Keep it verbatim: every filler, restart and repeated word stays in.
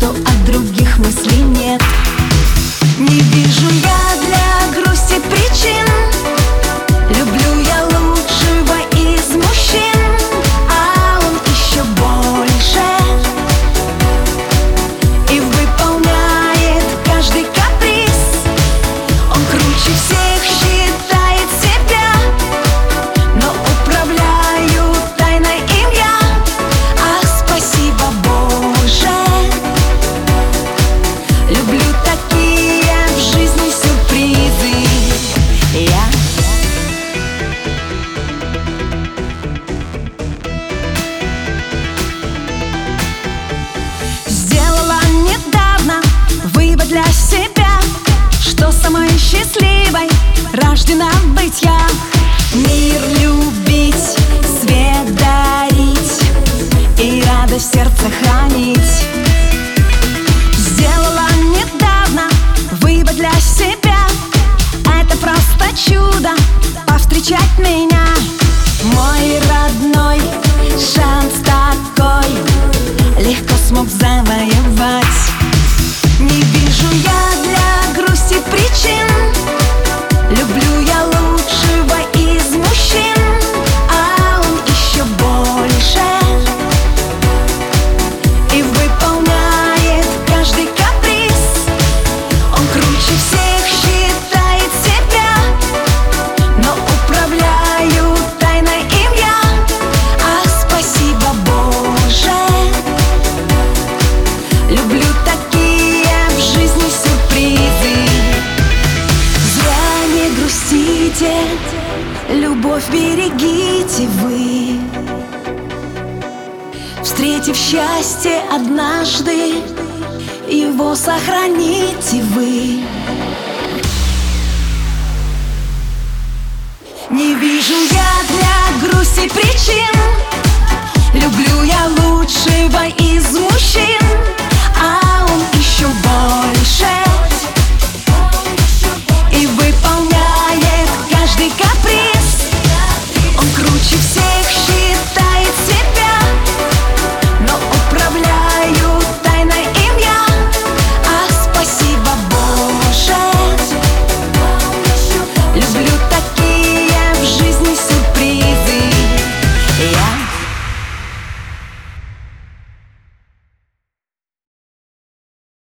что от других мыслей нет. Не вижу я для грусти причин. Люблю я лучшего из мужчин, а он еще больше и выполняет каждый каприз. Он круче всех считает себя, но управляю тайной им я. Ах, спасибо, Боже. Люблю такие в жизни сюрпризы я. Сделала недавно вывод для себя, что самой счастливой рождена быть я. Мир любить, свет дарить и радость в сердце хранить. Сделала недавно вывод для себя, это просто чудо повстречать меня. Мой родной, шанс такой легко смог завоевать. Не вижу я для грусти причин. Люблю я лучшего из мужчин, а он еще больше и выполняет каждый каприз. Он круче всех считает себя, но управляю тайной им я. Ах, спасибо, Боже. Люблю такие в жизни сюрпризы. Зря не грустите, любовь берегите вы. Встретив счастье однажды, его сохраните вы. Не вижу я для грусти причин. Люблю я лучшего из мужчин, а он еще больше и выполняет каждый каприз. Он круче всех считает